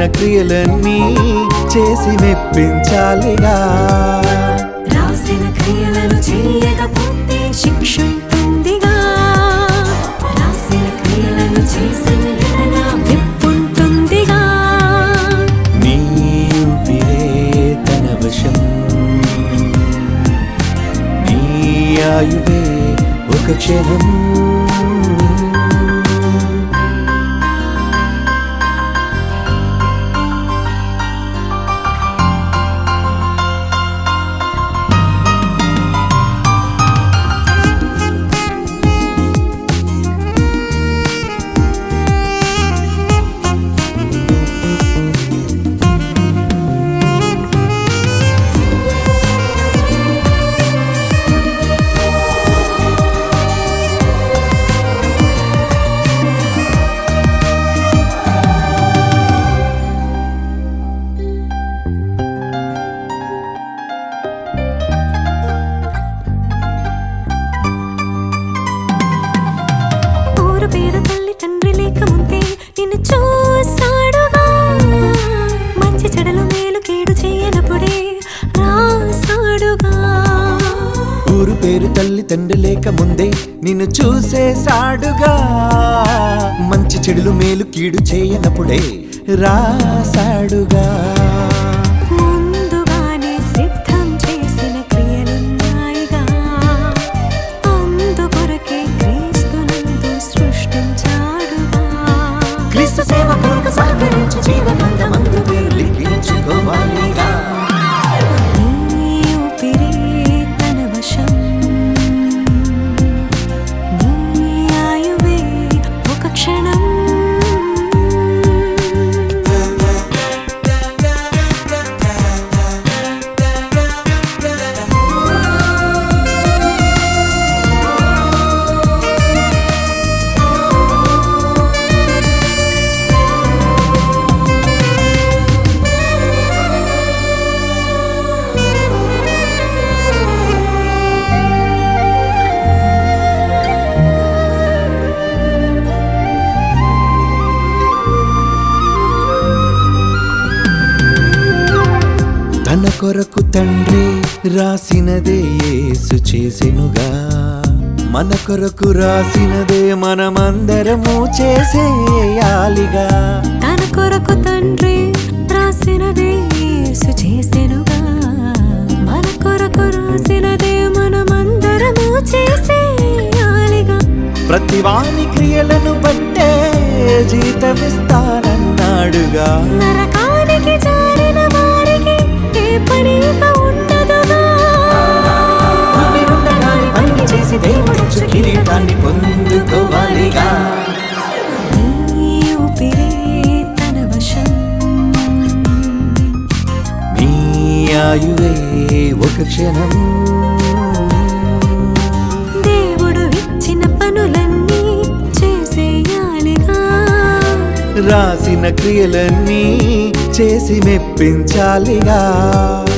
రాసిన క్రియలన్నీ చేసి మెప్పించాలిగా. రాసిన క్రియలను చేయకపోతే శిక్ష ఉంటుందిగా. రాసిన క్రియలను చేసిన ఎడల మెప్పుంటుందిగా. నీ ఊపిరే తన వశం, నీ ఆయువే ఒక క్షణం. పేరు తల్లి తండ్రి లేకముందే నిన్ను చూసాడుగా. మంచి చెడలు మేలు కీడు చేయనప్పుడే రాసాడుగా. ఊరు పేరు తల్లి తండ్రి లేక ముందే నిన్ను చూసేసాడుగా. మంచి చెడులు మేలు కీడు చేయనప్పుడే రాసాడుగా. ముందుగానే సిద్ధం చేసిన క్రియలున్నాయిగా. అందుకొరకే క్రీస్తునందు సృష్టించాడుగా. క్రీస్తు సేవ పూర్వక సహకరించి జీవనందమందు పేరు లిఖించుకోవాలిగా. నీ ఊపిరే తన వశం, నీ ఆయువే ఒక క్షణం. తన కొరకు తండ్రి రాసినదే యేసు చేసెనుగా. మన కొరకు రాసినదే మనమందరము చేసేయాలిగా. తన కొరకు తండ్రి రాసినదే యేసు చేసెనుగా. మన కొరకు రాసినదే మనమందరము చేసేయాలిగా. ప్రతి వాని క్రియలను బట్టే జీతమిస్తానన్నాడుగా. నరకానికి జారిన వారికి ఏ పని ఇక ఉండదుగా. భూమినుండగానే పని చేసి దేవుడిచ్చు కిరీటాన్ని పొందుకోవాలిగా. నీ ఊపిరే తన వశం, నీ ఆయువే ఒక క్షణం. దేవుడు ఇచ్చిన పనులన్నీ చేసేయాలిగా. రాసిన క్రియలన్నీ చేసి మెప్పించాలిగా.